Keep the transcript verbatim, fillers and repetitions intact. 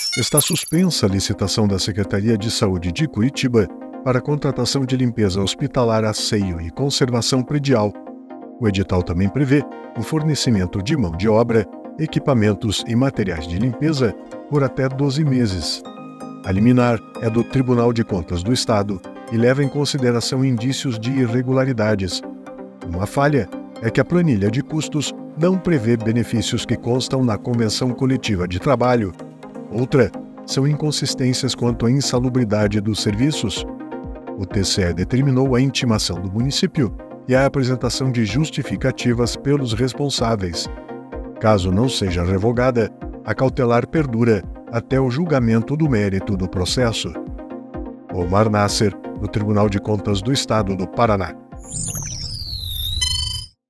Está suspensa a licitação da Secretaria de Saúde de Curitiba para a contratação de limpeza hospitalar, asseio e conservação predial. O edital também prevê o fornecimento de mão de obra, equipamentos e materiais de limpeza por até doze meses. A liminar é do Tribunal de Contas do Estado e leva em consideração indícios de irregularidades. Uma falha é que a planilha de custos não prevê benefícios que constam na Convenção Coletiva de Trabalho. Outra são inconsistências quanto à insalubridade dos serviços. O T C E determinou a intimação do município e a apresentação de justificativas pelos responsáveis. Caso não seja revogada, a cautelar perdura até o julgamento do mérito do processo. Omar Nasser, do Tribunal de Contas do Estado do Paraná.